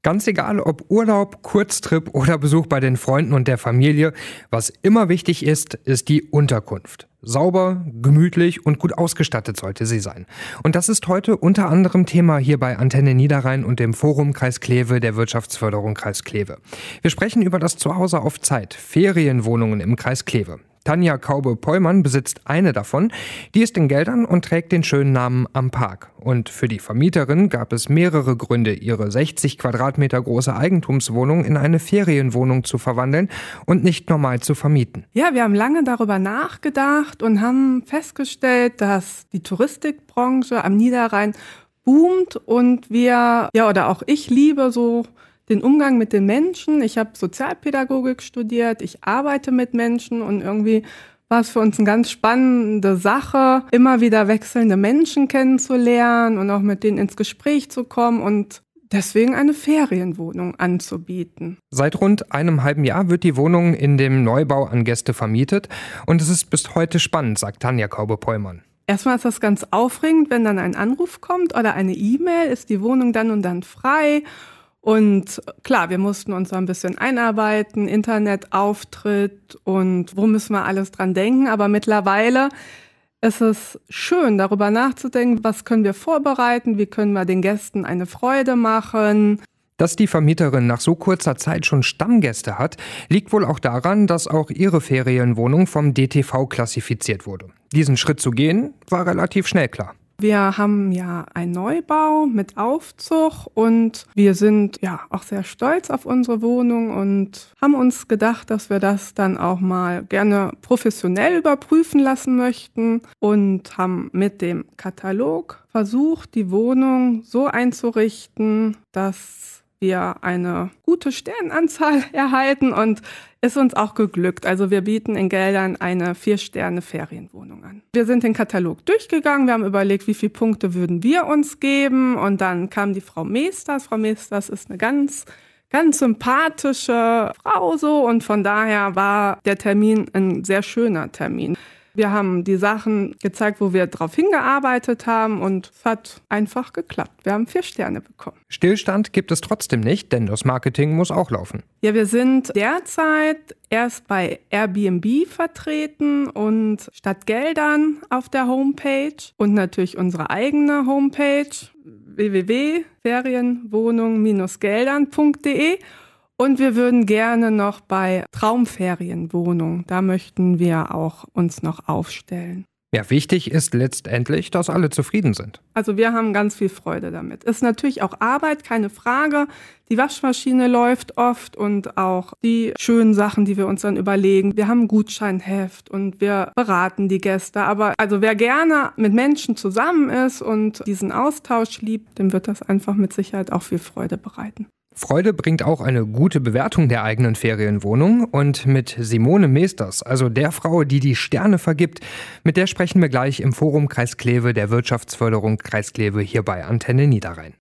Ganz egal, ob Urlaub, Kurztrip oder Besuch bei den Freunden und der Familie, was immer wichtig ist, ist die Unterkunft. Sauber, gemütlich und gut ausgestattet sollte sie sein. Und das ist heute unter anderem Thema hier bei Antenne Niederrhein und dem Forum Kreis Kleve der Wirtschaftsförderung Kreis Kleve. Wir sprechen über das Zuhause auf Zeit, Ferienwohnungen im Kreis Kleve. Tanja Kaube-Pollmann besitzt eine davon, die ist in Geldern und trägt den schönen Namen Am Park. Und für die Vermieterin gab es mehrere Gründe, ihre 60 Quadratmeter große Eigentumswohnung in eine Ferienwohnung zu verwandeln und nicht normal zu vermieten. Ja, wir haben lange darüber nachgedacht und haben festgestellt, dass die Touristikbranche am Niederrhein boomt und auch ich liebe so den Umgang mit den Menschen. Ich habe Sozialpädagogik studiert, ich arbeite mit Menschen und irgendwie war es für uns eine ganz spannende Sache, immer wieder wechselnde Menschen kennenzulernen und auch mit denen ins Gespräch zu kommen und deswegen eine Ferienwohnung anzubieten. Seit rund einem halben Jahr wird die Wohnung in dem Neubau an Gäste vermietet und es ist bis heute spannend, sagt Tanja Kaube-Pollmann. Erstmal ist das ganz aufregend, wenn dann ein Anruf kommt oder eine E-Mail, ist die Wohnung dann und dann frei. Und klar, wir mussten uns so ein bisschen einarbeiten, Internetauftritt und wo müssen wir alles dran denken. Aber mittlerweile ist es schön, darüber nachzudenken, was können wir vorbereiten, wie können wir den Gästen eine Freude machen. Dass die Vermieterin nach so kurzer Zeit schon Stammgäste hat, liegt wohl auch daran, dass auch ihre Ferienwohnung vom DTV klassifiziert wurde. Diesen Schritt zu gehen, war relativ schnell klar. Wir haben ja einen Neubau mit Aufzug und wir sind ja auch sehr stolz auf unsere Wohnung und haben uns gedacht, dass wir das dann auch mal gerne professionell überprüfen lassen möchten und haben mit dem Katalog versucht, die Wohnung so einzurichten, dass wir eine gute Sternenanzahl erhalten und ist uns auch geglückt. Also wir bieten in Geldern eine 4-Sterne-Ferienwohnung an. Wir sind den Katalog durchgegangen, wir haben überlegt, wie viele Punkte würden wir uns geben und dann kam die Frau Meesters. Frau Meesters ist eine ganz sympathische Frau so und von daher war der Termin ein sehr schöner Termin. Wir haben die Sachen gezeigt, wo wir drauf hingearbeitet haben und es hat einfach geklappt. Wir haben 4 Sterne bekommen. Stillstand gibt es trotzdem nicht, denn das Marketing muss auch laufen. Ja, wir sind derzeit erst bei Airbnb vertreten und Stadtgeldern auf der Homepage und natürlich unsere eigene Homepage www.ferienwohnung-geldern.de. Und wir würden gerne noch bei Traumferienwohnung, da möchten wir auch uns noch aufstellen. Ja, wichtig ist letztendlich, dass alle zufrieden sind. Also wir haben ganz viel Freude damit. Ist natürlich auch Arbeit, keine Frage. Die Waschmaschine läuft oft und auch die schönen Sachen, die wir uns dann überlegen. Wir haben ein Gutscheinheft und wir beraten die Gäste. Aber also wer gerne mit Menschen zusammen ist und diesen Austausch liebt, dem wird das einfach mit Sicherheit auch viel Freude bereiten. Freude bringt auch eine gute Bewertung der eigenen Ferienwohnung und mit Simone Meesters, also der Frau, die die Sterne vergibt, mit der sprechen wir gleich im Forum Kreis Kleve der Wirtschaftsförderung Kreis Kleve hier bei Antenne Niederrhein.